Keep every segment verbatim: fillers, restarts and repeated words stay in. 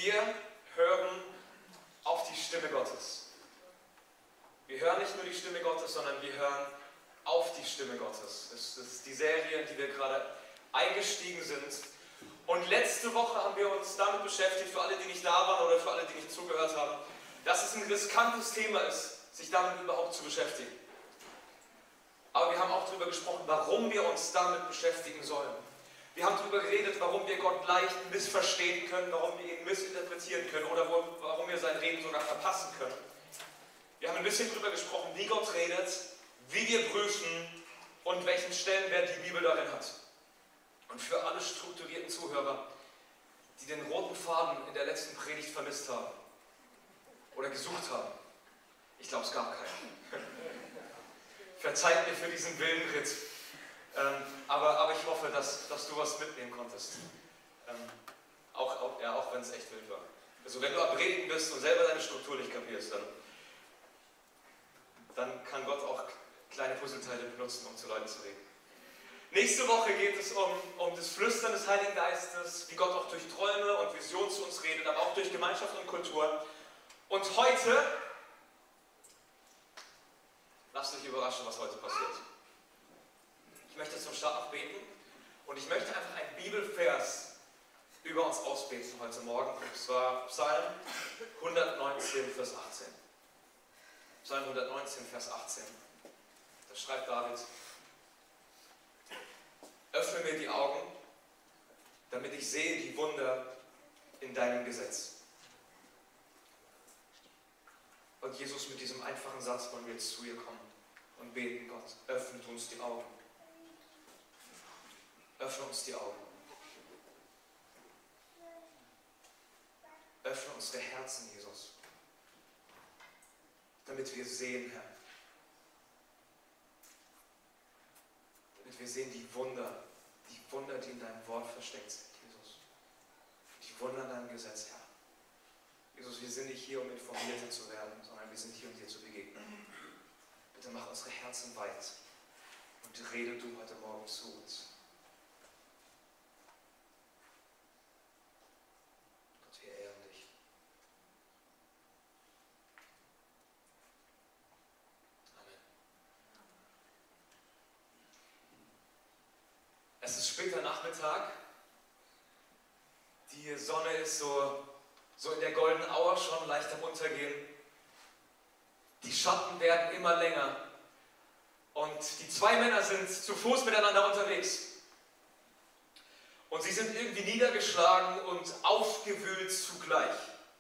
Wir hören auf die Stimme Gottes. Wir hören nicht nur die Stimme Gottes, sondern wir hören auf die Stimme Gottes. Das ist die Serie, in die wir gerade eingestiegen sind. Und letzte Woche haben wir uns damit beschäftigt, für alle, die nicht da waren oder für alle, die nicht zugehört haben, dass es ein riskantes Thema ist, sich damit überhaupt zu beschäftigen. Aber wir haben auch darüber gesprochen, warum wir uns damit beschäftigen sollen. Wir haben darüber geredet, warum wir Gott leicht missverstehen können, warum wir ihn missinterpretieren können oder warum wir sein Reden sogar verpassen können. Wir haben ein bisschen darüber gesprochen, wie Gott redet, wie wir prüfen und welchen Stellenwert die Bibel darin hat. Und für alle strukturierten Zuhörer, die den roten Faden in der letzten Predigt vermisst haben oder gesucht haben, ich glaube, es gab keinen. Verzeiht mir für diesen wilden Ritt. Ähm, aber, aber ich hoffe, dass, dass du was mitnehmen konntest. Ähm, auch auch, ja, auch wenn es echt wild war. Also wenn du am Reden bist und selber deine Struktur nicht kapierst, dann, dann kann Gott auch kleine Puzzleteile benutzen, um zu Leuten zu reden. Nächste Woche geht es um, um das Flüstern des Heiligen Geistes, wie Gott auch durch Träume und Visionen zu uns redet, aber auch durch Gemeinschaft und Kultur. Und heute, lasst euch überraschen, was heute passiert. Ich möchte zum Start noch beten und ich möchte einfach einen Bibelvers über uns ausbeten heute Morgen. Und zwar Psalm hundertneunzehn, Vers achtzehn. Psalm hundertneunzehn, Vers achtzehn. Da schreibt David: Öffne mir die Augen, damit ich sehe die Wunder in deinem Gesetz. Und Jesus, mit diesem einfachen Satz wollen wir jetzt zu ihr kommen und beten: Gott, öffnet uns die Augen. Öffne uns die Augen. Öffne unsere Herzen, Jesus, damit wir sehen, Herr. Damit wir sehen die Wunder, die Wunder, die in deinem Wort versteckt sind, Jesus. Die Wunder in deinem Gesetz, Herr. Jesus, wir sind nicht hier, um Informierte zu werden, sondern wir sind hier, um dir zu begegnen. Bitte mach unsere Herzen weit und rede du heute Morgen zu uns. Gott, wir ehren dich. Amen. Es ist später Nachmittag. Die Sonne ist so So in der goldenen Hour schon leicht am Untergehen. Die Schatten werden immer länger. Und die zwei Männer sind zu Fuß miteinander unterwegs. Und sie sind irgendwie niedergeschlagen und aufgewühlt zugleich.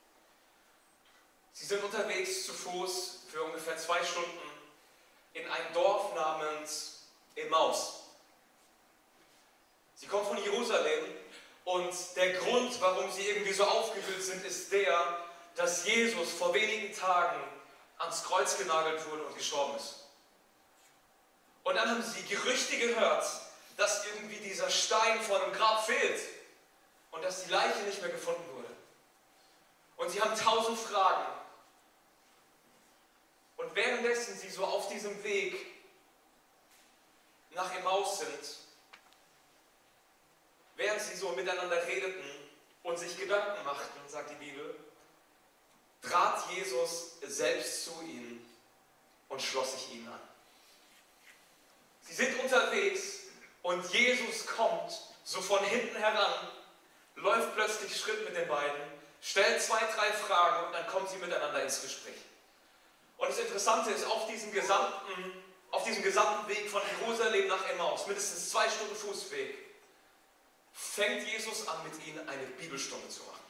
Sie sind unterwegs zu Fuß für ungefähr zwei Stunden in ein Dorf namens Emmaus. Sie kommen von Jerusalem. Und der Grund, warum sie irgendwie so aufgewühlt sind, ist der, dass Jesus vor wenigen Tagen ans Kreuz genagelt wurde und gestorben ist. Und dann haben sie Gerüchte gehört, dass irgendwie dieser Stein vor dem Grab fehlt und dass die Leiche nicht mehr gefunden wurde. Und sie haben tausend Fragen. Und währenddessen sie so auf diesem Weg nach Emmaus sind, während sie so miteinander redeten und sich Gedanken machten, sagt die Bibel, trat Jesus selbst zu ihnen und schloss sich ihnen an. Sie sind unterwegs und Jesus kommt so von hinten heran, läuft plötzlich Schritt mit den beiden, stellt zwei, drei Fragen und dann kommen sie miteinander ins Gespräch. Und das Interessante ist, auf diesem gesamten, auf diesem gesamten Weg von Jerusalem nach Emmaus, mindestens zwei Stunden Fußweg, fängt Jesus an, mit ihnen eine Bibelstunde zu machen.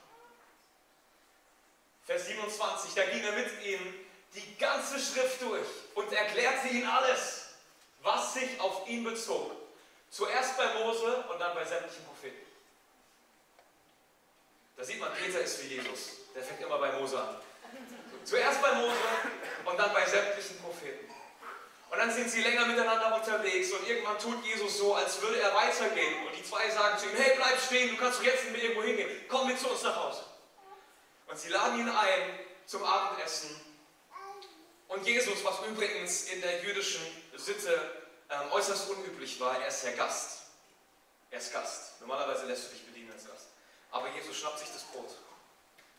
Vers siebenundzwanzig, da ging er mit ihnen die ganze Schrift durch und erklärte ihnen alles, was sich auf ihn bezog. Zuerst bei Mose und dann bei sämtlichen Propheten. Da sieht man, Peter ist wie Jesus. Der fängt immer bei Mose an. Zuerst bei Mose und dann bei sämtlichen Propheten. Und dann sind sie länger miteinander unterwegs und irgendwann tut Jesus so, als würde er weitergehen. Und die zwei sagen zu ihm: Hey, bleib stehen, du kannst doch jetzt nicht mehr irgendwo hingehen. Komm mit zu uns nach Hause. Und sie laden ihn ein zum Abendessen. Und Jesus, was übrigens in der jüdischen Sitte ähm, äußerst unüblich war, er ist ja Gast. Er ist Gast. Normalerweise lässt du dich bedienen als Gast. Aber Jesus schnappt sich das Brot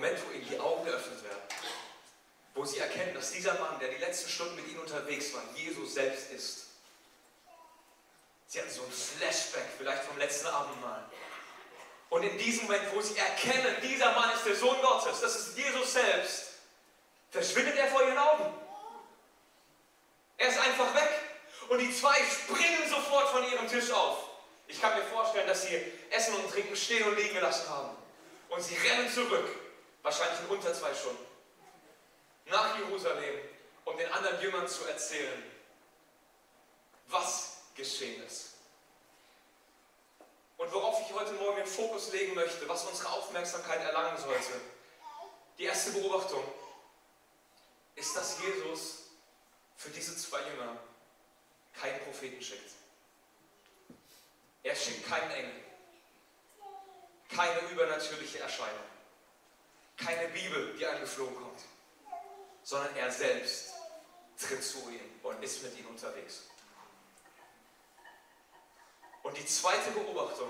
Moment, wo ihnen die Augen geöffnet werden. Wo sie erkennen, dass dieser Mann, der die letzten Stunden mit ihnen unterwegs war, Jesus selbst ist. Sie hatten so ein Flashback, vielleicht vom letzten Abendmahl. Und in diesem Moment, wo sie erkennen, dieser Mann ist der Sohn Gottes, das ist Jesus selbst, verschwindet er vor ihren Augen. Er ist einfach weg. Und die zwei springen sofort von ihrem Tisch auf. Ich kann mir vorstellen, dass sie Essen und Trinken stehen und liegen gelassen haben. Und sie rennen zurück, wahrscheinlich in unter zwei Stunden, nach Jerusalem, um den anderen Jüngern zu erzählen, was geschehen ist. Und worauf ich heute Morgen den Fokus legen möchte, was unsere Aufmerksamkeit erlangen sollte, die erste Beobachtung, ist, dass Jesus für diese zwei Jünger keinen Propheten schickt. Er schickt keinen Engel, keine übernatürliche Erscheinung, keine Bibel, die angeflogen kommt, sondern er selbst tritt zu ihnen und ist mit ihnen unterwegs. Und die zweite Beobachtung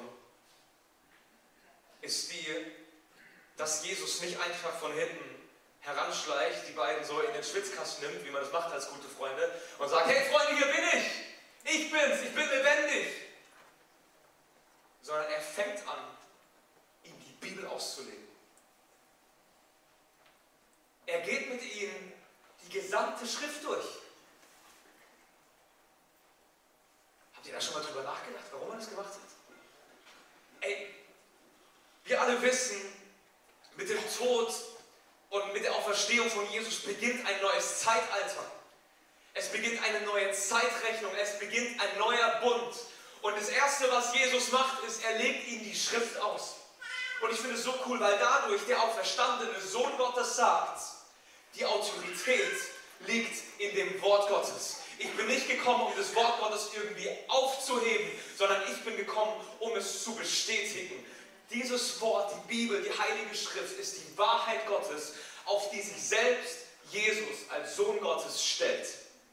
ist die, dass Jesus nicht einfach von hinten heranschleicht, die beiden so in den Schwitzkasten nimmt, wie man das macht als gute Freunde, und sagt, hey Freunde, hier bin ich, ich bin's, ich bin lebendig. Sondern er fängt an, ihm die Bibel auszulegen. Er geht mit ihnen die gesamte Schrift durch. Habt ihr da schon mal drüber nachgedacht, warum er das gemacht hat? Ey, wir alle wissen, mit dem Tod und mit der Auferstehung von Jesus beginnt ein neues Zeitalter. Es beginnt eine neue Zeitrechnung, es beginnt ein neuer Bund. Und das Erste, was Jesus macht, ist, er legt ihnen die Schrift aus. Und ich finde es so cool, weil dadurch der auferstandene Sohn Gottes sagt, die Autorität liegt in dem Wort Gottes. Ich bin nicht gekommen, um das Wort Gottes irgendwie aufzuheben, sondern ich bin gekommen, um es zu bestätigen. Dieses Wort, die Bibel, die Heilige Schrift, ist die Wahrheit Gottes, auf die sich selbst Jesus als Sohn Gottes stellt.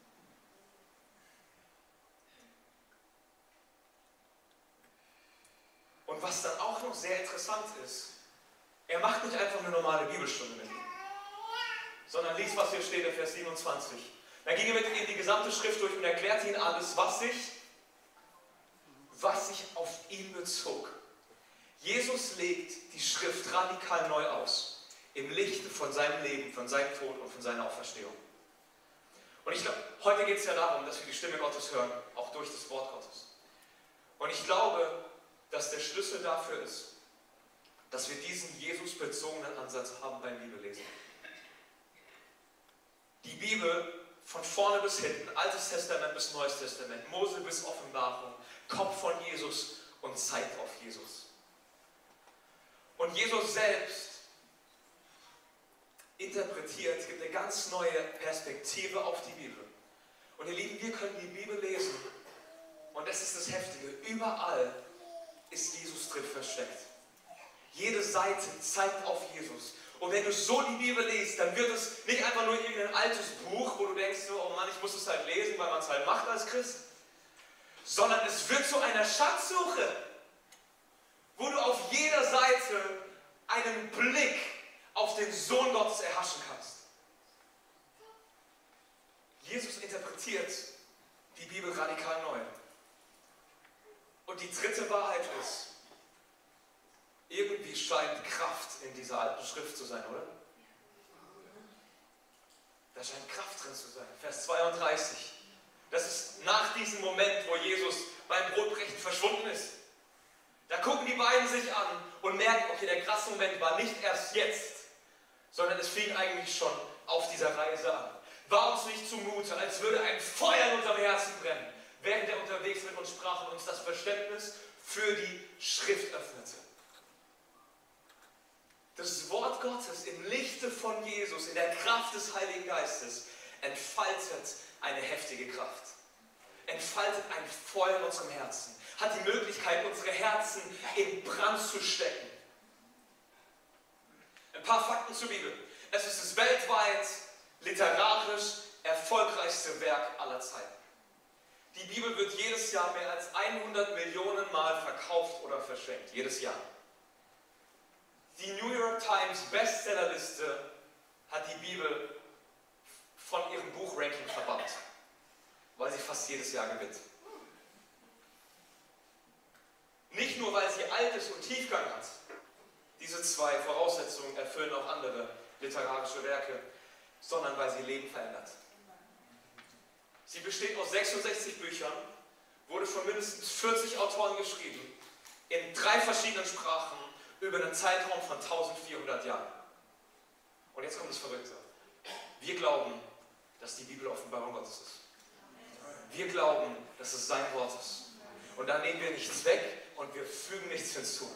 Und was dann auch noch sehr interessant ist, er macht nicht einfach eine normale Bibelstunde mit ihm, sondern liest, was hier steht in Vers siebenundzwanzig. Dann ging er mit ihnen die gesamte Schrift durch und erklärte ihnen alles, was sich, was sich auf ihn bezog. Jesus legt die Schrift radikal neu aus, im Lichte von seinem Leben, von seinem Tod und von seiner Auferstehung. Und ich glaube, heute geht es ja darum, dass wir die Stimme Gottes hören, auch durch das Wort Gottes. Und ich glaube, dass der Schlüssel dafür ist, dass wir diesen Jesus-bezogenen Ansatz haben beim Bibellesen. Die Bibel von vorne bis hinten, Altes Testament bis Neues Testament, Mose bis Offenbarung, kommt von Jesus und zeigt auf Jesus. Und Jesus selbst interpretiert, gibt eine ganz neue Perspektive auf die Bibel. Und ihr Lieben, wir können die Bibel lesen und das ist das Heftige, überall ist Jesus drin versteckt. Jede Seite zeigt auf Jesus. Und wenn du so die Bibel liest, dann wird es nicht einfach nur irgendein altes Buch, wo du denkst, oh Mann, ich muss es halt lesen, weil man es halt macht als Christ, sondern es wird zu einer Schatzsuche, wo du auf jeder Seite einen Blick auf den Sohn Gottes erhaschen kannst. Jesus interpretiert die Bibel radikal neu. Und die dritte Wahrheit ist, irgendwie scheint Kraft in dieser alten Schrift zu sein, oder? Da scheint Kraft drin zu sein. Vers zweiunddreißig. Das ist nach diesem Moment, wo Jesus beim Brotbrechen verschwunden ist. Da gucken die beiden sich an und merken, okay, der krasse Moment war nicht erst jetzt, sondern es fing eigentlich schon auf dieser Reise an. War uns nicht zumute, als würde ein Feuer in unserem Herzen brennen, während er unterwegs mit uns sprach und uns das Verständnis für die Schrift öffnete. Das Wort Gottes im Lichte von Jesus, in der Kraft des Heiligen Geistes, entfaltet eine heftige Kraft. Entfaltet ein Feuer in unserem Herzen. Hat die Möglichkeit, unsere Herzen in Brand zu stecken. Ein paar Fakten zur Bibel. Es ist das weltweit literarisch erfolgreichste Werk aller Zeiten. Die Bibel wird jedes Jahr mehr als hundert Millionen Mal verkauft oder verschenkt. Jedes Jahr. Die New York Times Bestsellerliste hat die Bibel von ihrem Buchranking verbannt, weil sie fast jedes Jahr gewinnt. Nicht nur, weil sie alt ist und Tiefgang hat. Diese zwei Voraussetzungen erfüllen auch andere literarische Werke, sondern weil sie Leben verändert. Sie besteht aus sechsundsechzig Büchern, wurde von mindestens vierzig Autoren geschrieben, in drei verschiedenen Sprachen, über einen Zeitraum von eintausendvierhundert Jahren. Und jetzt kommt das Verrückte. Wir glauben, dass die Bibel Offenbarung Gottes ist. Wir glauben, dass es sein Wort ist. Und da nehmen wir nichts weg und wir fügen nichts hinzu.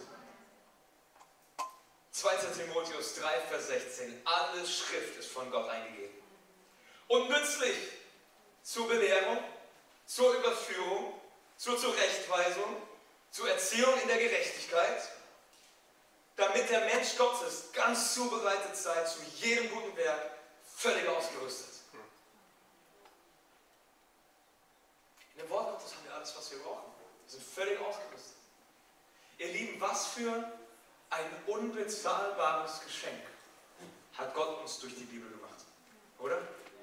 zweiter Timotheus drei, Vers sechzehn. Alle Schrift ist von Gott eingegeben. Und nützlich zur Belehrung, zur Überführung, zur Zurechtweisung, zur Erziehung in der Gerechtigkeit, damit der Mensch Gottes ganz zubereitet sei zu jedem guten Werk, völlig ausgerüstet. In dem Wort Gottes haben wir alles, was wir brauchen. Wir sind völlig ausgerüstet. Ihr Lieben, was für ein unbezahlbares Geschenk hat Gott uns durch die Bibel gemacht. Oder?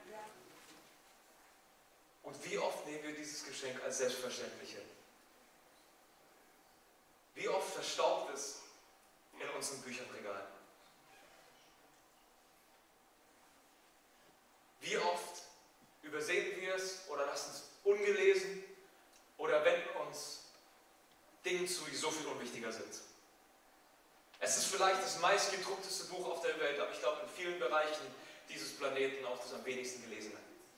Und wie oft nehmen wir dieses Geschenk als selbstverständlich hin? Wie oft verstaubt es in unseren Bücherregalen? Wie oft übersehen wir es oder lassen es ungelesen oder wenden uns Dingen zu, die so viel unwichtiger sind? Es ist vielleicht das meistgedruckteste Buch auf der Welt, aber ich glaube in vielen Bereichen dieses Planeten auch das am wenigsten gelesene.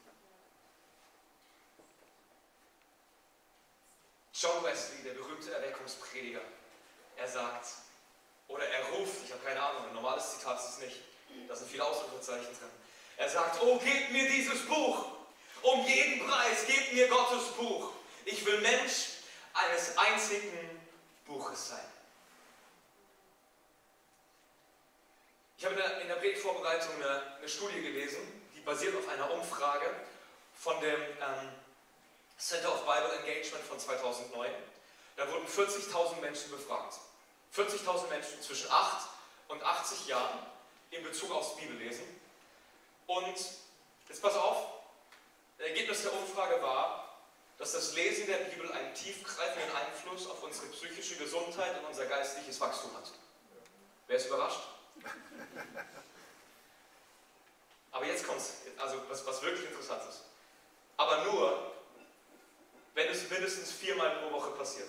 John Wesley, der berühmte Erweckungsprediger, er sagt, oder er ruft, ich habe keine Ahnung, ein normales Zitat ist es nicht, da sind viele Ausrufezeichen drin. Er sagt, oh, gebt mir dieses Buch, um jeden Preis, gebt mir Gottes Buch. Ich will Mensch eines einzigen Buches sein. Ich habe in der, in der Predigtvorbereitung eine, eine Studie gelesen, die basiert auf einer Umfrage von dem ähm, Center of Bible Engagement von zweitausendneun. Da wurden vierzigtausend Menschen befragt. vierzigtausend Menschen zwischen acht und achtzig Jahren in Bezug aufs Bibellesen. Und jetzt pass auf, das Ergebnis der Umfrage war, dass das Lesen der Bibel einen tiefgreifenden Einfluss auf unsere psychische Gesundheit und unser geistliches Wachstum hat. Wer ist überrascht? Aber jetzt kommt es, also was, was wirklich interessant ist. Aber nur, wenn es mindestens viermal pro Woche passiert.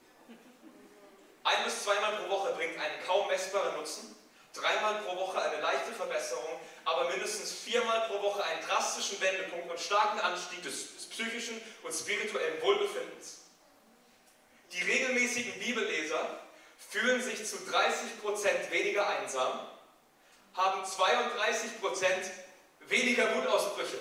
Ein bis zweimal pro Woche bringt einen kaum messbaren Nutzen, dreimal pro Woche eine leichte Verbesserung, aber mindestens viermal pro Woche einen drastischen Wendepunkt und starken Anstieg des, des psychischen und spirituellen Wohlbefindens. Die regelmäßigen Bibelleser fühlen sich zu dreißig Prozent weniger einsam, haben zweiunddreißig Prozent weniger Wutausbrüche.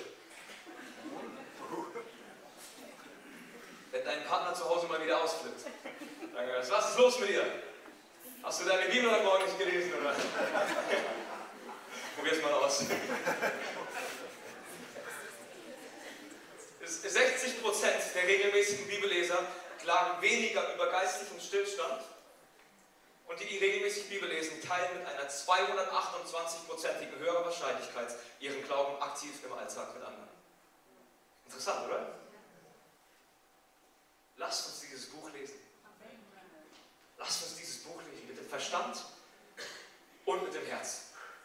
Wenn dein Partner zu Hause mal wieder ausflippt, dann sagst du, was ist los mit dir? Hast du deine Bibel heute Morgen nicht gelesen, oder? Probier's mal aus. sechzig Prozent der regelmäßigen Bibelleser klagen weniger über geistlichen Stillstand und die, die regelmäßig Bibel lesen, teilen mit einer zweihundertachtundzwanzig-prozentigen höheren Wahrscheinlichkeit ihren Glauben aktiv im Alltag mit anderen. Interessant, oder? Lasst uns dieses Buch lesen. Lasst uns dieses Buch lesen mit dem Verstand und mit dem Herz.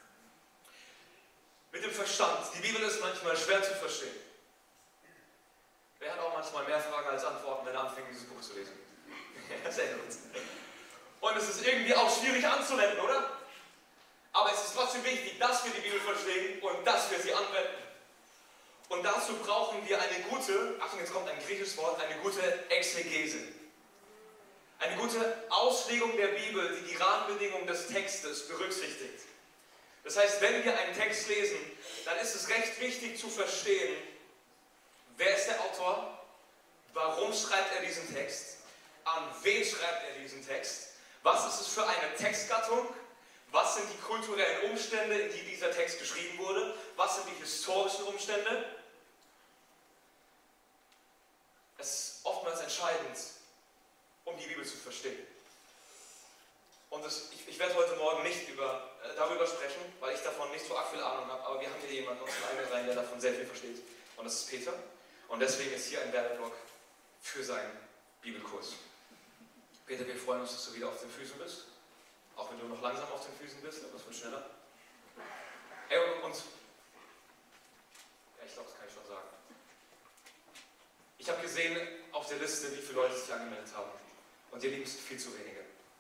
Mit dem Verstand. Die Bibel ist manchmal schwer zu verstehen. Wer hat auch manchmal mehr Fragen als Antworten, wenn er anfängt, dieses Buch zu lesen? Sehr gut. Und es ist irgendwie auch schwierig anzuwenden, oder? Aber es ist trotzdem wichtig, dass wir die Bibel verstehen und dass wir sie anwenden. Und dazu brauchen wir eine gute, Achtung, jetzt kommt ein griechisches Wort, eine gute Exegese. Eine gute Auslegung der Bibel, die die Rahmenbedingungen des Textes berücksichtigt. Das heißt, wenn wir einen Text lesen, dann ist es recht wichtig zu verstehen, wer ist der Autor, warum schreibt er diesen Text, an wen schreibt er diesen Text, was ist es für eine Textgattung, was sind die kulturellen Umstände, in die dieser Text geschrieben wurde, was sind die historischen Umstände. Es ist oftmals entscheidend, um die Bibel zu verstehen. Und das, ich, ich werde heute Morgen nicht über, äh, darüber sprechen, weil ich davon nicht so arg viel Ahnung habe, aber wir haben hier jemanden aus dem eigenen Reihen, der davon sehr viel versteht. Und das ist Peter. Und deswegen ist hier ein Werbeblock für seinen Bibelkurs. Peter, wir freuen uns, dass du wieder auf den Füßen bist. Auch wenn du noch langsam auf den Füßen bist, aber es wird schneller. Ey, und, und ja, ich glaube, das kann ich schon sagen. Ich habe gesehen auf der Liste, wie viele Leute sich angemeldet haben. Und ihr Lieben, es sind viel zu wenige.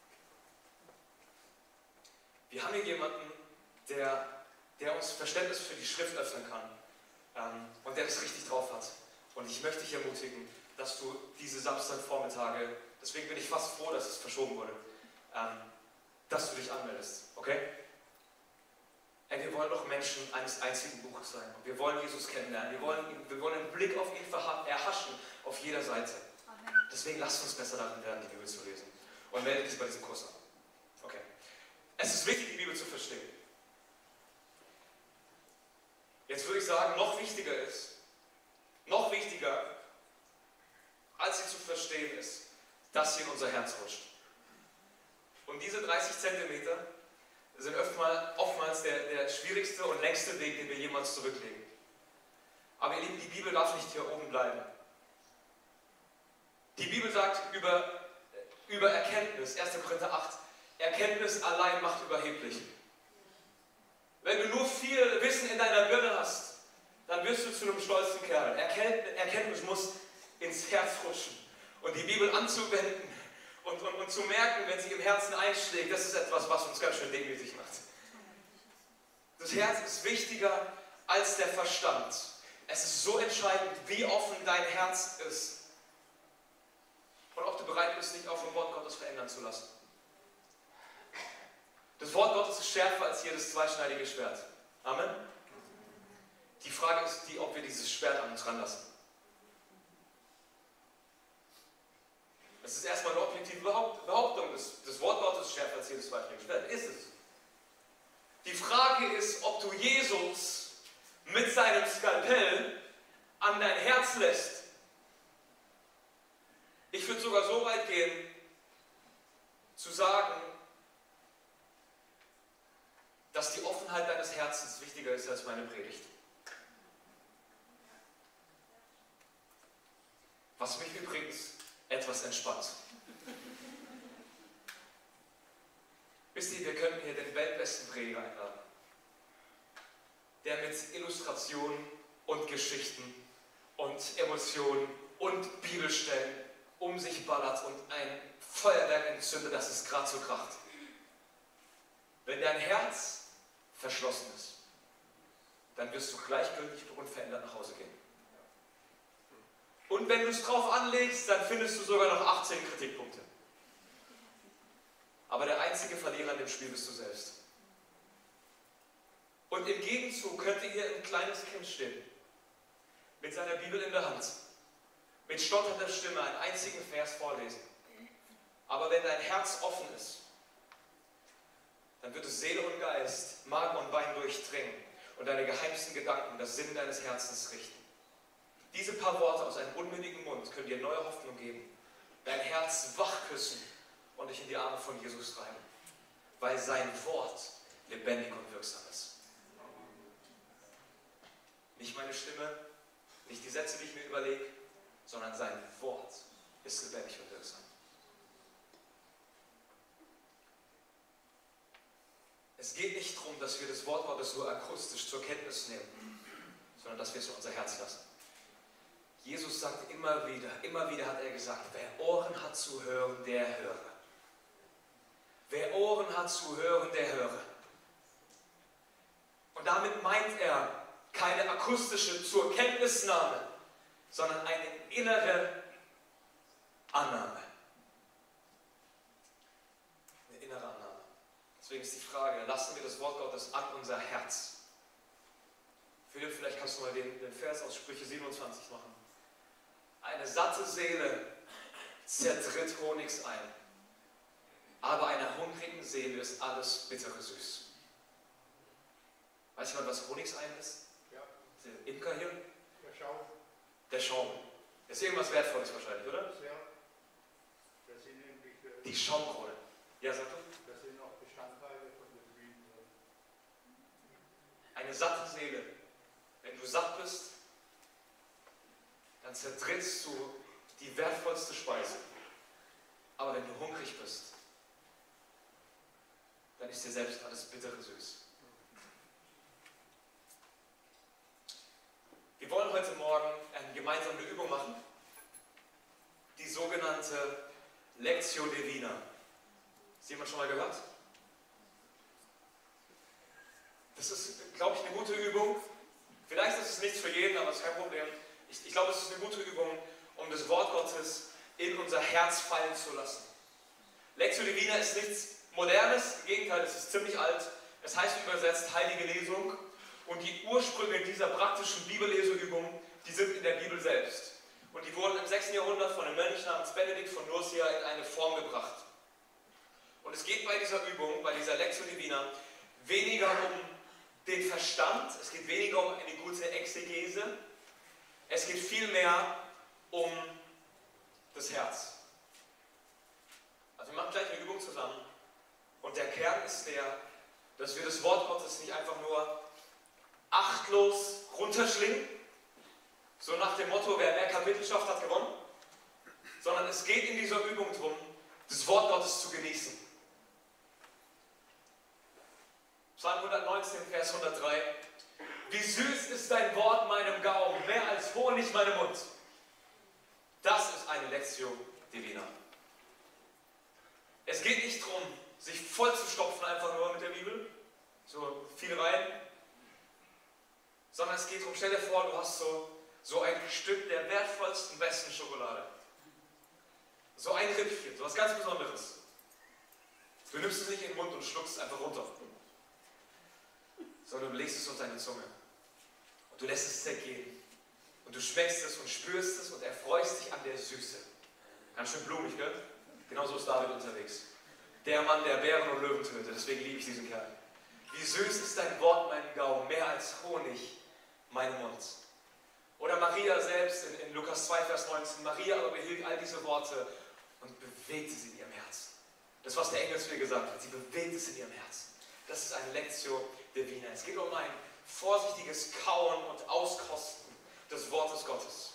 Wir haben hier jemanden, der, der uns Verständnis für die Schrift öffnen kann. Ähm, und der das richtig drauf hat. Und ich möchte dich ermutigen, dass du diese Samstagvormittage, deswegen bin ich fast froh, dass es verschoben wurde, ähm, dass du dich anmeldest, okay? Ey, wir wollen doch Menschen eines einzigen Buches sein. Und wir wollen Jesus kennenlernen. Wir wollen, wir wollen einen Blick auf ihn erhaschen, auf jeder Seite. Amen. Deswegen lasst uns besser darin werden, die Bibel zu lesen. Und melde dich bei diesem Kurs an. Okay. Es ist wichtig, die Bibel zu verstehen. Jetzt würde ich sagen, noch wichtiger ist, noch wichtiger, als sie zu verstehen ist, dass sie in unser Herz rutscht. Und diese dreißig Zentimeter sind oftmals, oftmals der, der schwierigste und längste Weg, den wir jemals zurücklegen. Aber ihr Lieben, die Bibel darf nicht hier oben bleiben. Die Bibel sagt über, über Erkenntnis, erster Korinther acht, Erkenntnis allein macht überheblich. Wenn du nur viel Wissen in deiner Birne hast, dann wirst du zu einem stolzen Kerl. Erkenntnis muss ins Herz rutschen. Und die Bibel anzuwenden und, und, und zu merken, wenn sie im Herzen einschlägt, das ist etwas, was uns ganz schön demütig macht. Das Herz ist wichtiger als der Verstand. Es ist so entscheidend, wie offen dein Herz ist. Und ob du bereit bist, dich auch vom Wort Gottes verändern zu lassen. Das Wort Gottes ist schärfer als jedes zweischneidige Schwert. Amen. Die Frage ist die, ob wir dieses Schwert an uns ranlassen. Das ist erstmal eine objektive Behauptung. Das, das Wort Gottes ist schärfer als jedes zweischneidige Schwert. Ist es. Die Frage ist, ob du Jesus mit seinem Skalpell an dein Herz lässt. Ich würde sogar so weit gehen, zu sagen, dass die Offenheit deines Herzens wichtiger ist als meine Predigt. Was mich übrigens etwas entspannt. Wisst ihr, wir könnten hier den weltbesten Prediger einladen, der mit Illustrationen und Geschichten und Emotionen und Bibelstellen um sich ballert und ein Feuerwerk entzündet, dass es gerade so kracht. Wenn dein Herz verschlossen ist, dann wirst du gleichgültig und unverändert nach Hause gehen. Und wenn du es drauf anlegst, dann findest du sogar noch achtzehn Kritikpunkte. Aber der einzige Verlierer in dem Spiel bist du selbst. Und im Gegenzug könnte hier ein kleines Kind stehen, mit seiner Bibel in der Hand, mit stotternder Stimme einen einzigen Vers vorlesen. Aber wenn dein Herz offen ist, dann wird es Seele und Geist, Mark und Bein durchdringen und deine geheimsten Gedanken, das Sinn deines Herzens richten. Diese paar Worte aus einem unmündigen Mund können dir neue Hoffnung geben, dein Herz wach küssen und dich in die Arme von Jesus treiben, weil sein Wort lebendig und wirksam ist. Nicht meine Stimme, nicht die Sätze, die ich mir überlege, sondern sein Wort ist lebendig und wirksam. Es geht nicht darum, dass wir das Wort Gottes nur akustisch zur Kenntnis nehmen, sondern dass wir es in unser Herz lassen. Jesus sagt immer wieder, immer wieder hat er gesagt, wer Ohren hat zu hören, der höre. Wer Ohren hat zu hören, der höre. Und damit meint er keine akustische zur Kenntnisnahme, sondern eine innere Annahme. Eine innere Annahme. Deswegen ist die Frage, lassen wir das Wort Gottes an unser Herz? Philipp, vielleicht kannst du mal den, den Vers aus Sprüche siebenundzwanzig machen. Eine satte Seele zertritt Honigs ein, aber einer hungrigen Seele ist alles bittere süß. Weiß jemand, was Honigsein ist? Ja. Der Imker hier? Der Schaum. Der Schaum. Das ist irgendwas Wertvolles wahrscheinlich, oder? Ja. Das sind nämlich, äh, Die Schaumkrone. Ja, sag du? das sind satte Seele. Wenn du satt bist, dann zertrittst du die wertvollste Speise. Aber wenn du hungrig bist, dann ist dir selbst alles bittere süß. Wir wollen heute Morgen eine gemeinsame Übung machen, die sogenannte Lectio Divina. Ist jemand schon mal gehört? Das ist, glaube ich, eine gute Übung. Vielleicht ist es nichts für jeden, aber es ist kein Problem. Ich, ich glaube, es ist eine gute Übung, um das Wort Gottes in unser Herz fallen zu lassen. Lectio Divina ist nichts Modernes, im Gegenteil, es ist ziemlich alt. Es heißt übersetzt Heilige Lesung. Und die Ursprünge dieser praktischen Bibelleseübung, die sind in der Bibel selbst. Und die wurden im sechsten Jahrhundert von einem Mönch namens Benedikt von Nursia in eine Form gebracht. Und es geht bei dieser Übung, bei dieser Lectio Divina, weniger um den Verstand, es geht weniger um eine gute Exegese, es geht vielmehr um das Herz. Also wir machen gleich eine Übung zusammen und der Kern ist der, dass wir das Wort Gottes nicht einfach nur achtlos runterschlingen, so nach dem Motto, wer mehr Kapitel schafft, hat gewonnen, sondern es geht in dieser Übung darum, das Wort Gottes zu genießen. Psalm hundertneunzehn, Vers hundertdrei. Wie süß ist dein Wort meinem Gaumen, mehr als Honig meinem Mund. Das ist eine Lectio Divina. Es geht nicht darum, sich voll zu stopfen einfach nur mit der Bibel, so viel rein, sondern es geht darum, stell dir vor, du hast so, so ein Stück der wertvollsten, besten Schokolade. So ein Rippchen, so was ganz Besonderes. Du nimmst es nicht in den Mund und schluckst es einfach runter, sondern du legst es unter deine Zunge und du lässt es zergehen und du schmeckst es und spürst es und erfreust dich an der Süße. Ganz schön blumig, gell? Genauso ist David unterwegs. Der Mann, der Bären und Löwen tötet, deswegen liebe ich diesen Kerl. Wie süß ist dein Wort, mein Gaumen, mehr als Honig, mein Mund. Oder Maria selbst in, in Lukas zwei, Vers neunzehn. Maria aber behielt all diese Worte und bewegte sie in ihrem Herzen. Das, was der Engel zu ihr gesagt hat, sie bewegte es in ihrem Herzen. Das ist eine Lectio Divina. Es geht um ein vorsichtiges Kauen und Auskosten des Wortes Gottes.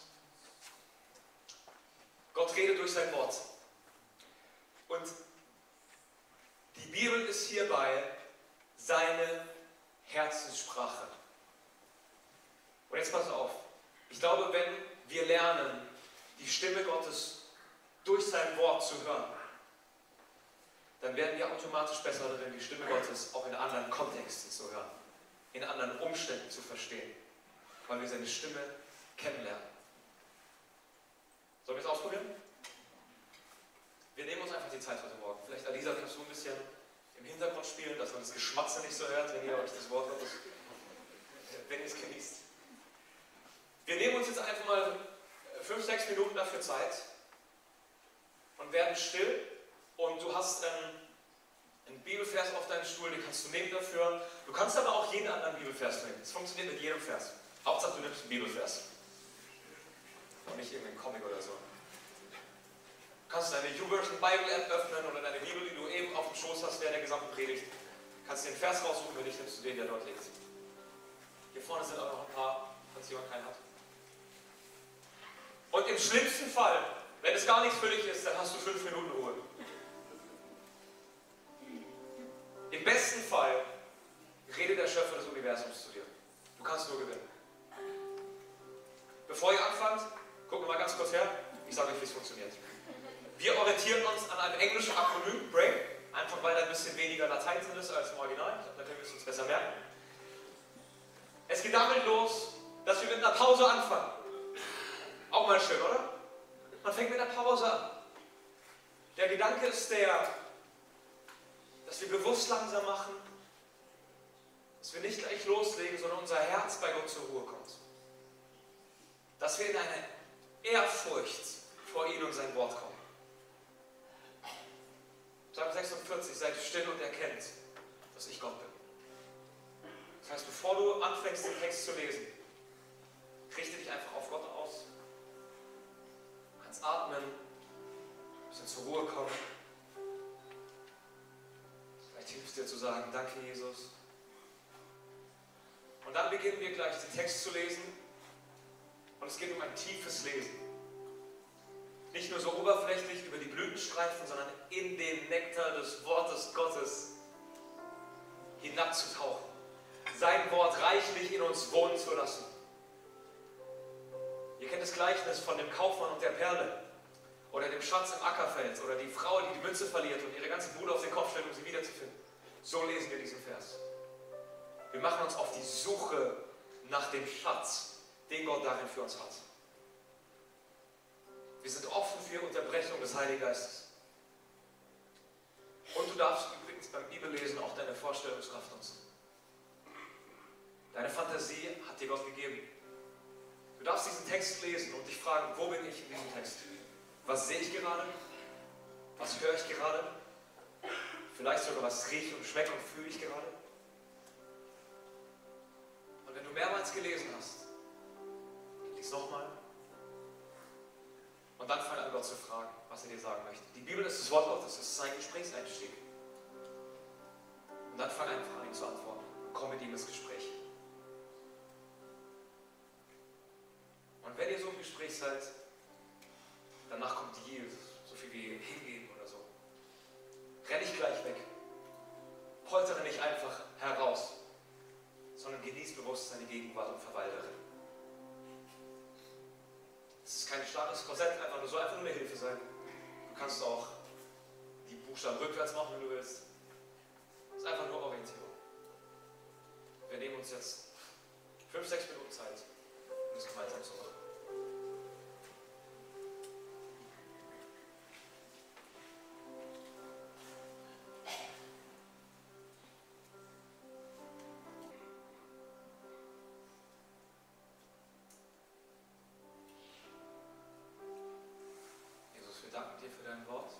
Gott redet durch sein Wort. Und die Bibel ist hierbei seine Herzenssprache. Und jetzt pass auf. Ich glaube, wenn wir lernen, die Stimme Gottes durch sein Wort zu hören, dann werden wir automatisch besser darin, die Stimme Gottes auch in anderen Kontexten zu hören, in anderen Umständen zu verstehen, weil wir seine Stimme kennenlernen. Sollen wir es ausprobieren? Wir nehmen uns einfach die Zeit heute Morgen. Vielleicht, Alisa, kannst du ein bisschen im Hintergrund spielen, dass man das Geschmatze nicht so hört, wenn ihr euch das Wort Gottes, wenn ihr es genießt. Wir nehmen uns jetzt einfach mal fünf, sechs Minuten dafür Zeit und werden still. Und du hast ähm, einen Bibelvers auf deinem Stuhl, den kannst du nehmen dafür. Du kannst aber auch jeden anderen Bibelvers nehmen. Das funktioniert mit jedem Vers. Hauptsache, du nimmst einen Bibelvers. Und nicht irgendeinen Comic oder so. Du kannst deine YouVersion Bible App öffnen oder deine Bibel, die du eben auf dem Schoß hast während der gesamten Predigt. Du kannst den Vers raussuchen, wenn nicht, nimmst du den, der dort liegt. Hier vorne sind auch noch ein paar, falls jemand keinen hat. Und im schlimmsten Fall, wenn es gar nichts für dich ist, dann hast du fünf Minuten Ruhe. Im besten Fall redet der Schöpfer des Universums zu dir. Du kannst nur gewinnen. Bevor ihr anfangt, gucken wir mal ganz kurz her. Ich sage euch, wie es funktioniert. Wir orientieren uns an einem englischen Akronym, BRAIN, einfach weil da ein bisschen weniger Latein drin ist als im Original. Da können wir es uns besser merken. Es geht damit los, dass wir mit einer Pause anfangen. Auch mal schön, oder? Man fängt mit einer Pause an. Der Gedanke ist der, dass wir bewusst langsam machen, dass wir nicht gleich loslegen, sondern unser Herz bei Gott zur Ruhe kommt. Dass wir in eine Ehrfurcht vor ihm und sein Wort kommen. Psalm sechsundvierzig, seid still und erkennt, dass ich Gott bin. Das heißt, bevor du anfängst, den Text zu lesen, richte dich einfach auf Gott aus. Du kannst atmen, ein bisschen zur Ruhe kommen. Vielleicht hilft es dir zu sagen, danke Jesus. Und dann beginnen wir gleich den Text zu lesen. Und es geht um ein tiefes Lesen. Nicht nur so oberflächlich über die Blüten streifen, sondern in den Nektar des Wortes Gottes hinabzutauchen. Sein Wort reichlich in uns wohnen zu lassen. Ihr kennt das Gleichnis von dem Kaufmann und der Perle. Oder dem Schatz im Ackerfeld. Oder die Frau, die die Münze verliert und ihre ganze Bude auf den Kopf stellt, um sie wiederzufinden. So lesen wir diesen Vers. Wir machen uns auf die Suche nach dem Schatz, den Gott darin für uns hat. Wir sind offen für Unterbrechung des Heiligen Geistes. Und du darfst übrigens beim Bibellesen auch deine Vorstellungskraft nutzen. Deine Fantasie hat dir Gott gegeben. Du darfst diesen Text lesen und dich fragen, wo bin ich in diesem Text? Was sehe ich gerade? Was höre ich gerade? Vielleicht sogar, was rieche und schmecke und fühle ich gerade? Und wenn du mehrmals gelesen hast, lies nochmal. Und dann fang an, Gott zu fragen, was er dir sagen möchte. Die Bibel ist das Wort Gottes, es ist ein Gesprächseinstieg. Und dann fang einfach an, ihm zu antworten. Komm mit ihm ins Gespräch. Und wenn ihr so im Gespräch seid, danach kommt Yield, so viel wie hingeben oder so. Renn nicht gleich weg. Poltere nicht einfach heraus, sondern genieß bewusst seine Gegenwart und verweile darin. Es ist kein starres Korsett, einfach nur so, einfach nur eine Hilfe sein. Du kannst auch die Buchstaben rückwärts machen, wenn du willst. Es ist einfach nur Orientierung. Wir nehmen uns jetzt fünf, sechs Minuten Zeit, um das gemeinsam zu machen. Wir danken dir für dein Wort.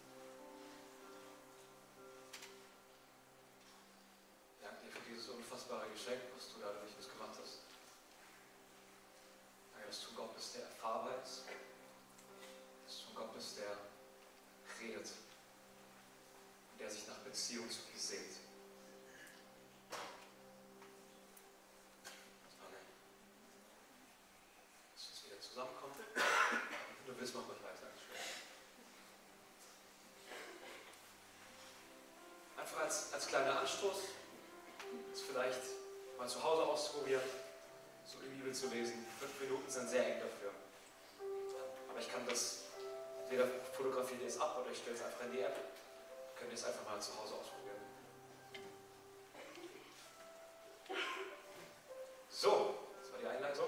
Wir danken dir für dieses unfassbare Geschenk, was du dadurch uns gemacht hast. Danke, dass du Gott bist, der erfahrbar ist. Dass du Gott bist, der redet. Und der sich nach Beziehung zu dir sehnt. Amen. Lass uns wieder zusammenkommen. Wenn du willst, mach ruhig weiter. Einfach als, als kleiner Anstoß, es vielleicht mal zu Hause auszuprobieren, so die Bibel zu lesen. Fünf Minuten sind sehr eng dafür. Aber ich kann das, entweder fotografiert ihr es ab oder ich stelle es einfach in die App. Könnt ihr es einfach mal zu Hause ausprobieren. So, das war die Einleitung.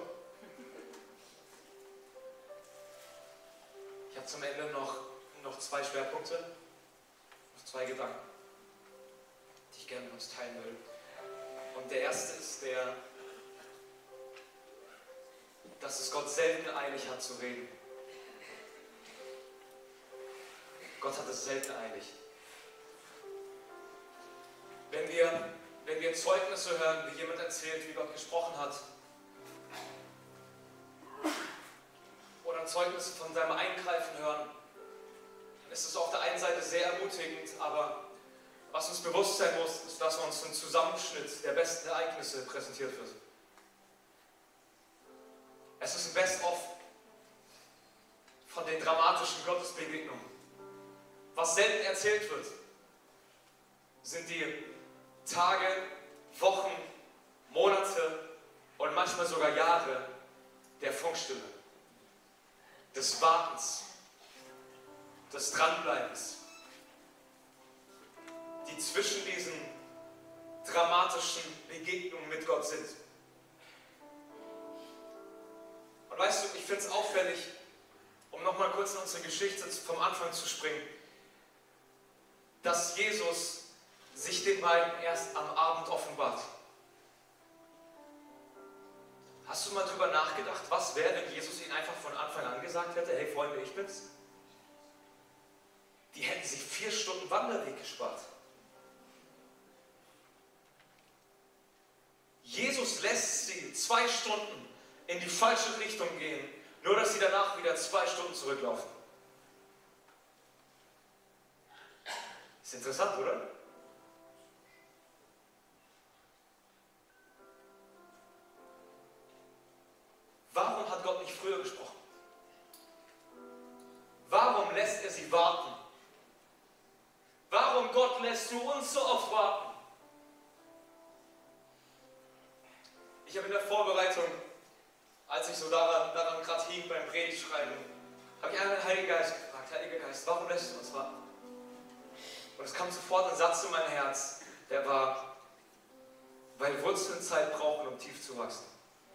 Ich habe zum Ende noch, noch zwei Schwerpunkte, noch zwei Gedanken, die ich gerne mit uns teilen will. Und der erste ist der, dass es Gott selten eilig hat zu reden. Gott hat es selten eilig. Wenn wir, wenn wir Zeugnisse hören, wie jemand erzählt, wie Gott gesprochen hat, oder Zeugnisse von seinem Eingreifen hören, dann ist es auf der einen Seite sehr ermutigend, aber was uns bewusst sein muss, ist, dass uns ein Zusammenschnitt der besten Ereignisse präsentiert wird. Es ist ein Best-of von den dramatischen Gottesbegegnungen. Was selten erzählt wird, sind die Tage, Wochen, Monate und manchmal sogar Jahre der Funkstille, des Wartens, des Dranbleibens, die zwischen diesen dramatischen Begegnungen mit Gott sind. Und weißt du, ich finde es auffällig, um nochmal kurz in unsere Geschichte vom Anfang zu springen, dass Jesus sich den beiden erst am Abend offenbart. Hast du mal drüber nachgedacht, was wäre, wenn Jesus ihnen einfach von Anfang an gesagt hätte, hey Freunde, ich bin's? Die hätten sich vier Stunden Wanderweg gespart. Jesus lässt sie zwei Stunden in die falsche Richtung gehen, nur dass sie danach wieder zwei Stunden zurücklaufen. Ist interessant, oder? nicht früher gesprochen? Warum lässt er sie warten? Warum, Gott, lässt du uns so oft warten? Ich habe in der Vorbereitung, als ich so daran, daran gerade hing beim Predigtschreiben, habe ich einmal den Heiligen Geist gefragt, Heiliger Geist, warum lässt du uns warten? Und es kam sofort ein Satz in mein Herz, der war, weil Wurzeln Zeit brauchen, um tief zu wachsen.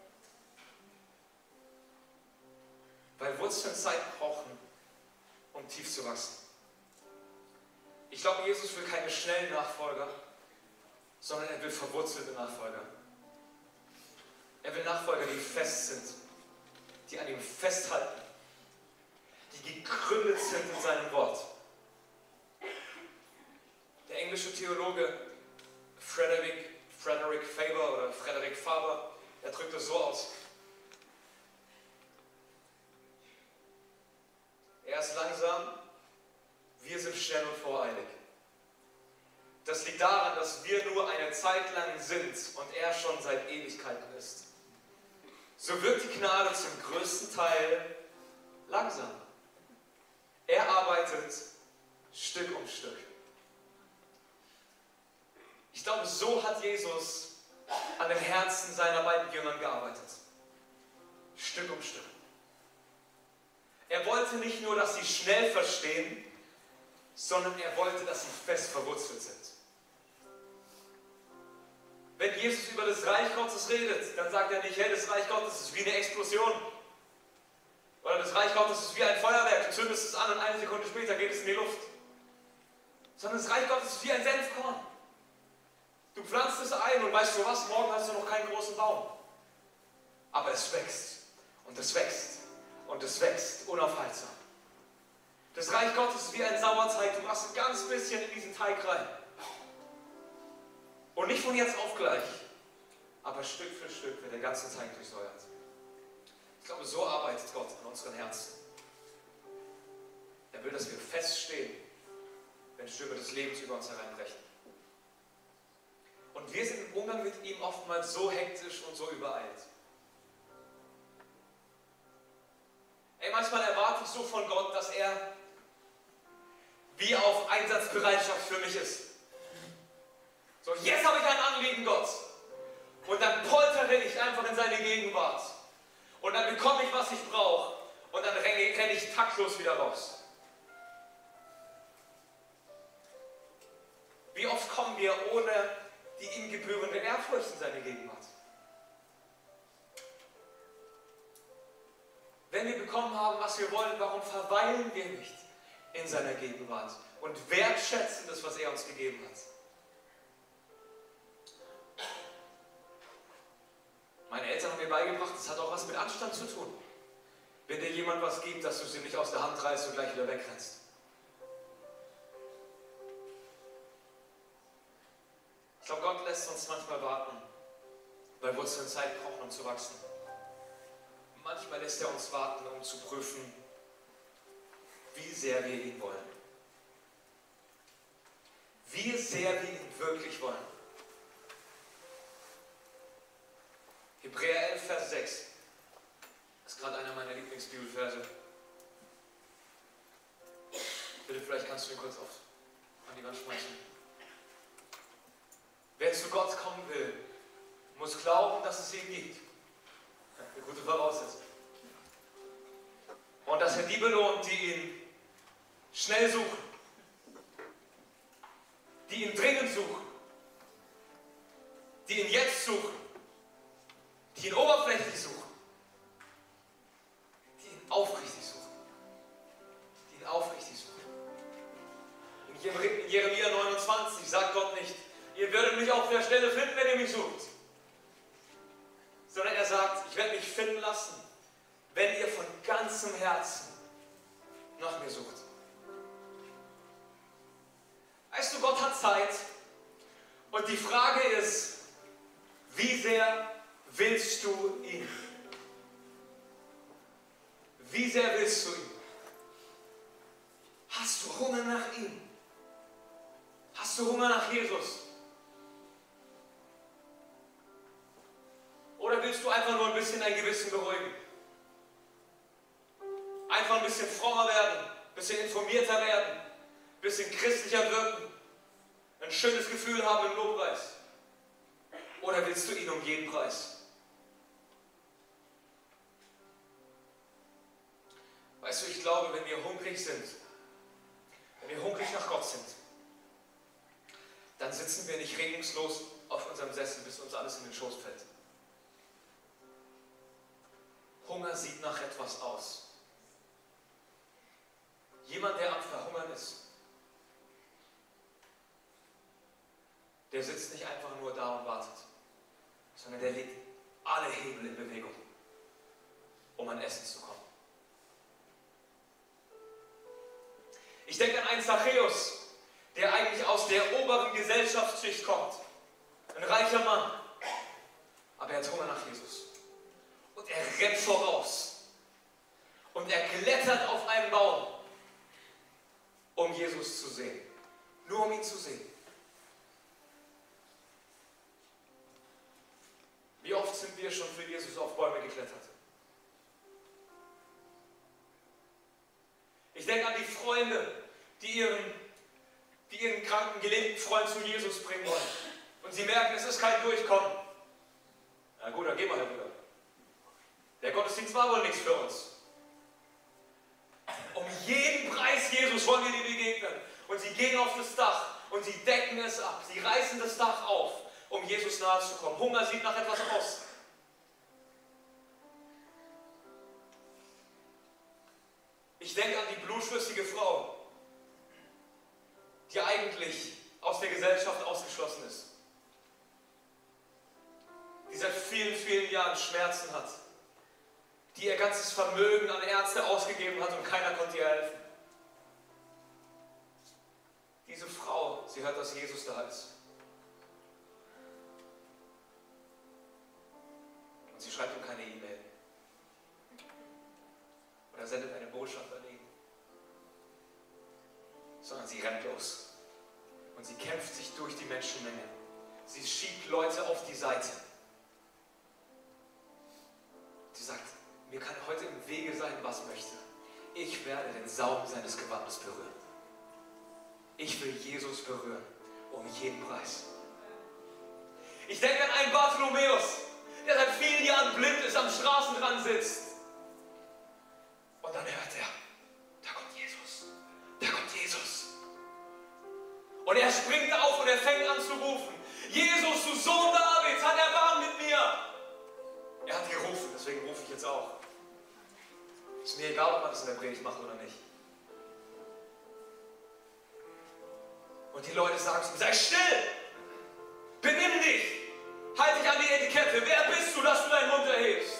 Weil Wurzeln Zeit brauchen, um tief zu wachsen. Ich glaube, Jesus will keine schnellen Nachfolger, sondern er will verwurzelte Nachfolger. Er will Nachfolger, die fest sind, die an ihm festhalten, die gegründet sind in seinem Wort. Der englische Theologe Frederick, Frederick Faber oder Frederick Faber, er drückt es so aus. Er ist langsam, wir sind schnell und voreilig. Das liegt daran, dass wir nur eine Zeit lang sind und er schon seit Ewigkeiten ist. So wird die Gnade zum größten Teil langsam. Er arbeitet Stück um Stück. Ich glaube, so hat Jesus an den Herzen seiner beiden Jüngern gearbeitet. Stück um Stück. Er wollte nicht nur, dass sie schnell verstehen, sondern er wollte, dass sie fest verwurzelt sind. Wenn Jesus über das Reich Gottes redet, dann sagt er nicht, hey, das Reich Gottes ist wie eine Explosion. Oder das Reich Gottes ist wie ein Feuerwerk, du zündest es an und eine Sekunde später geht es in die Luft. Sondern das Reich Gottes ist wie ein Senfkorn. Du pflanzt es ein und weißt du was, morgen hast du noch keinen großen Baum. Aber es wächst und es wächst und es wächst unaufhaltsam. Das Reich Gottes ist wie ein Sauerteig, du machst ein ganz bisschen in diesen Teig rein. Und nicht von jetzt auf gleich, aber Stück für Stück wird der ganze Teig durchsäuert. Ich glaube, so arbeitet Gott an unseren Herzen. Er will, dass wir feststehen, wenn Stürme des Lebens über uns hereinbrechen. Und wir sind im Umgang mit ihm oftmals so hektisch und so übereilt. Ey, manchmal erwarte ich so von Gott, dass er wie auf Einsatzbereitschaft für mich ist. So, jetzt habe ich ein Anliegen, Gott. Und dann poltere ich einfach in seine Gegenwart. Und dann bekomme ich, was ich brauche. Und dann renne, renne ich taktlos wieder raus. Wie oft kommen wir ohne die ihm gebührende Ehrfurcht in seine Gegenwart? Wenn wir bekommen haben, was wir wollen, warum verweilen wir nicht in seiner Gegenwart und wertschätzen das, was er uns gegeben hat? Meine Eltern haben mir beigebracht, das hat auch was mit Anstand zu tun. Wenn dir jemand was gibt, dass du sie nicht aus der Hand reißt und gleich wieder wegrennst. Ich glaube, Gott lässt uns manchmal warten, weil Wurzeln Zeit brauchen, um zu wachsen. Manchmal lässt er uns warten, um zu prüfen, wie sehr wir ihn wollen. Wie sehr wir ihn wirklich wollen. Hebräer elf, Vers sechs. Das ist gerade einer meiner Lieblingsbibelverse. Bitte, vielleicht kannst du ihn kurz auf, an die Wand schmeißen. Wer zu Gott kommen will, muss glauben, dass es ihn gibt. Eine gute Voraussetzung. Und dass er die belohnt, die ihn schnell suchen, die ihn dringend suchen, die ihn jetzt suchen, die ihn oberflächlich suchen, die ihn aufrichtig suchen, die ihn aufrichtig suchen. In Jeremia neunundzwanzig sagt Gott nicht, ihr werdet mich auf der Stelle finden, wenn ihr mich sucht. Sondern er sagt, ich werde mich finden lassen, wenn ihr von ganzem Herzen nach mir sucht. Weißt du, Gott hat Zeit und die Frage ist, wie sehr willst du ihn? Wie sehr willst du ihn? Hast du Hunger nach ihm? Hast du Hunger nach Jesus? Oder willst du einfach nur ein bisschen dein Gewissen beruhigen? ein bisschen frommer werden, ein bisschen informierter werden, ein bisschen christlicher wirken, ein schönes Gefühl haben im Lobpreis? Oder willst du ihn um jeden Preis? Weißt du, ich glaube, wenn wir hungrig sind, wenn wir hungrig nach Gott sind, dann sitzen wir nicht regungslos auf unserem Sessel, bis uns alles in den Schoß fällt. Hunger sieht nach etwas aus. Jemand, der am Verhungern ist, der sitzt nicht einfach nur da und wartet, sondern der legt alle Hebel in Bewegung, um an Essen zu kommen. Ich denke an einen Zachäus, der eigentlich aus der oberen Gesellschaftsschicht kommt. Ein reicher Mann. Aber er hat Hunger nach Jesus. Und er rennt voraus. Und er klettert auf einen Baum, um Jesus zu sehen. Nur um ihn zu sehen. Wie oft sind wir schon für Jesus auf Bäume geklettert? Ich denke an die Freunde, die ihren, die ihren kranken, gelähmten Freund zu Jesus bringen wollen. Und sie merken, es ist kein Durchkommen. Na gut, dann gehen wir halt wieder. Der Gottesdienst war wohl nichts für uns. Um jeden Preis Jesus wollen wir dir begegnen. Und sie gehen auf das Dach und sie decken es ab. Sie reißen das Dach auf, um Jesus nahe zu kommen. Hunger sieht nach etwas aus. Ich denke an die blutschwissige Frau, die eigentlich aus der Gesellschaft ausgeschlossen ist. Die seit vielen, vielen Jahren Schmerzen hat. Die ihr ganzes Vermögen an Ärzte ausgegeben hat und keiner konnte ihr helfen. Diese Frau, sie hört, dass Jesus da ist. Und sie schreibt ihm keine E-Mail. Oder sendet eine Botschaft an ihn. Sondern sie rennt los. Und sie kämpft sich durch die Menschenmenge. Sie schiebt Leute auf die Seite. Sie sagt, mir kann heute im Wege sein, was möchte. Ich werde den Saum seines Gewandes berühren. Ich will Jesus berühren, um jeden Preis. Ich denke an einen Bartholomäus, der seit vielen Jahren blind ist, am Straßenrand sitzt. Und dann hört er, da kommt Jesus, da kommt Jesus. Und er springt auf und er fängt an zu rufen, Jesus, du Sohn Davids, hat Erbarmen mit mir. Er hat gerufen, deswegen rufe ich jetzt auch. Ist mir egal, ob man das in der Predigt macht oder nicht. Und die Leute sagen zu ihm, sei still! Benimm dich! Halt dich an die Etikette! Wer bist du, dass du deinen Mund erhebst?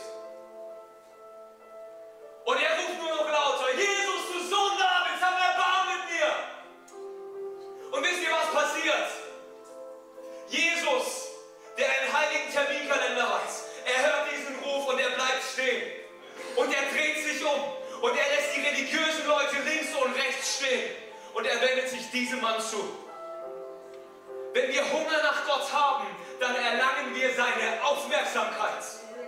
Und er ruft nur noch lauter, Jesus, du Sohn Davids, hab Erbarmen mit mir! Und wisst ihr, was passiert? Jesus, der einen heiligen Terminkalender hat, er hört diesen Ruf und er bleibt stehen. Und er dreht sich um und er lässt die religiösen Leute links und rechts stehen. Und er wendet sich diesem Mann zu. Wenn wir Hunger nach Gott haben, dann erlangen wir seine Aufmerksamkeit.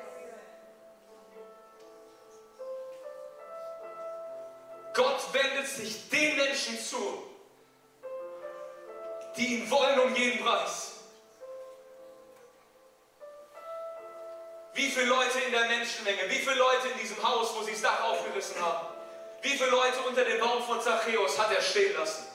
Gott wendet sich den Menschen zu, die ihn wollen um jeden Preis. Wie viele Leute in der Menschenmenge, wie viele Leute in diesem Haus, wo sie das Dach aufgerissen haben, wie viele Leute unter dem Baum von Zachäus hat er stehen lassen?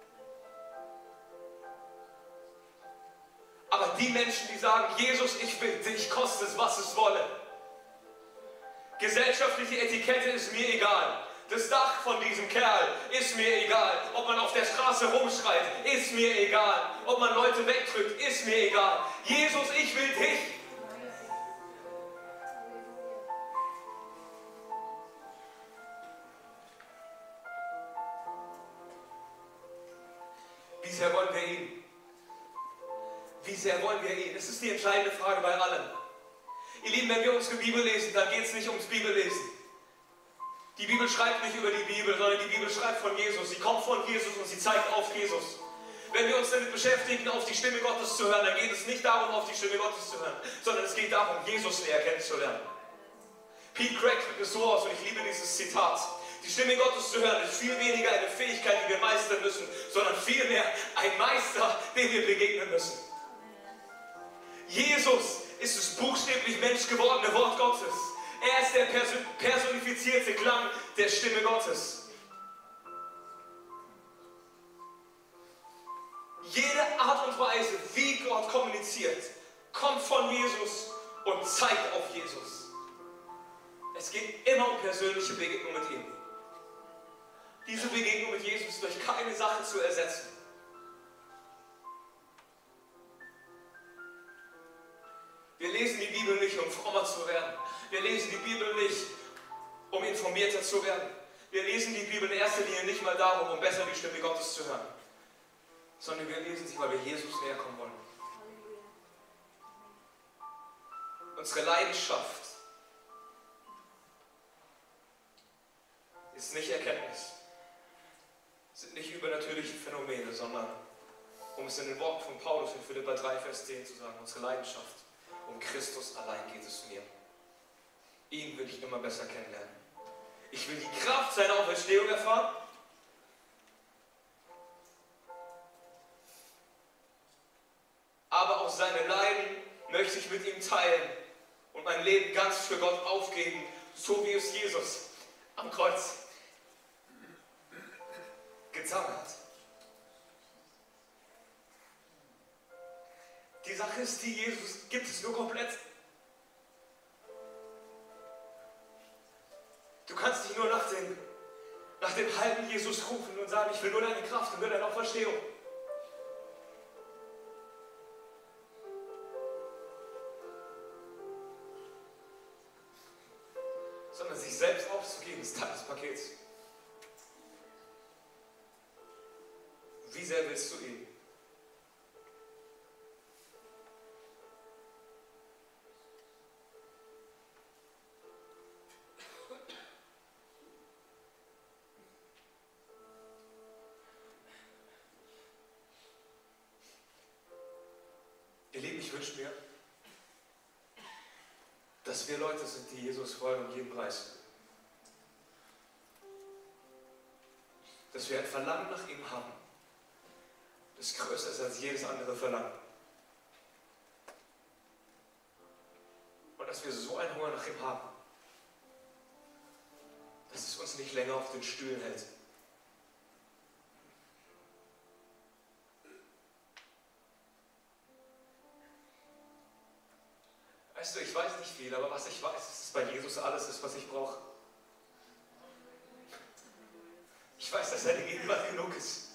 Aber die Menschen, die sagen, Jesus, ich will dich, koste es, was es wolle. Gesellschaftliche Etikette ist mir egal. Das Dach von diesem Kerl ist mir egal. Ob man auf der Straße rumschreit, ist mir egal. Ob man Leute wegdrückt, ist mir egal. Jesus, ich will dich. Wie sehr wollen wir ihn? Wie sehr wollen wir ihn? Das ist die entscheidende Frage bei allem. Ihr Lieben, wenn wir unsere Bibel lesen, dann geht es nicht ums Bibellesen. Die Bibel schreibt nicht über die Bibel, sondern die Bibel schreibt von Jesus. Sie kommt von Jesus und sie zeigt auf Jesus. Wenn wir uns damit beschäftigen, auf die Stimme Gottes zu hören, dann geht es nicht darum, auf die Stimme Gottes zu hören, sondern es geht darum, Jesus näher kennenzulernen. Pete Craig drückt es so aus und ich liebe dieses Zitat. Die Die Stimme Gottes zu hören ist viel weniger eine Fähigkeit, die wir meistern müssen, sondern vielmehr ein Meister, dem wir begegnen müssen. Jesus ist das buchstäblich menschgewordene Wort Gottes. Er ist der personifizierte Klang der Stimme Gottes. Jede Art und Weise, wie Gott kommuniziert, kommt von Jesus und zeigt auf Jesus. Es geht immer um persönliche Begegnung mit ihm. Diese Begegnung mit Jesus ist durch keine Sache zu ersetzen. Wir lesen die Bibel nicht, um frommer zu werden. Wir lesen die Bibel nicht, um informierter zu werden. Wir lesen die Bibel in erster Linie nicht mal darum, um besser die Stimme Gottes zu hören, sondern wir lesen sie, weil wir Jesus näher kommen wollen. Unsere Leidenschaft ist nicht Erkenntnis, sind nicht übernatürliche Phänomene, sondern, um es in den Worten von Paulus in Philipper drei, Vers zehn zu sagen, unsere Leidenschaft, um Christus allein geht es mir. Ihn will ich immer besser kennenlernen. Ich will die Kraft seiner Auferstehung erfahren. Aber auch seine Leiden möchte ich mit ihm teilen und mein Leben ganz für Gott aufgeben, so wie es Jesus am Kreuz getan hat. Die Sache ist die, Jesus gibt es nur komplett. Du kannst nicht nur nach dem, nach dem halben Jesus rufen und sagen, ich will nur deine Kraft und nur deine Auferstehung. Sondern sich selbst aufzugeben, ist Teil des Pakets. Wie sehr willst du ihn? Ihr Lieben, ich wünsche mir, dass wir Leute sind, die Jesus folgen um jeden Preis. Dass wir ein Verlangen nach ihm haben, das größer ist als jedes andere Verlangen. Und dass wir so einen Hunger nach ihm haben, dass es uns nicht länger auf den Stühlen hält. Weißt du, ich weiß nicht viel, aber was ich weiß, ist, dass bei Jesus alles ist, was ich brauche. Ich weiß, dass seine Gegenwart genug ist.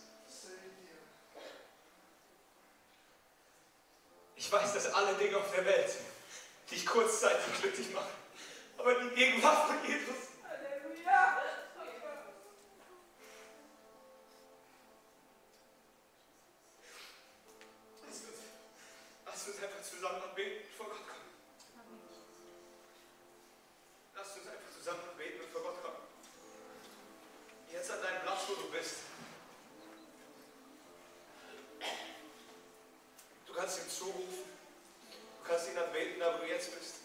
Ich weiß, dass alle Dinge auf der Welt dich kurzzeitig glücklich machen, aber die Gegenwart von Jesus. Halleluja! Lass uns einfach zusammen beten und vor Gott kommen. Lass uns einfach zusammen beten und vor Gott kommen. Jetzt an deinem Platz, wo du bist. Du kannst ihm zurufen. Du kannst ihn anbeten, da wo du jetzt bist.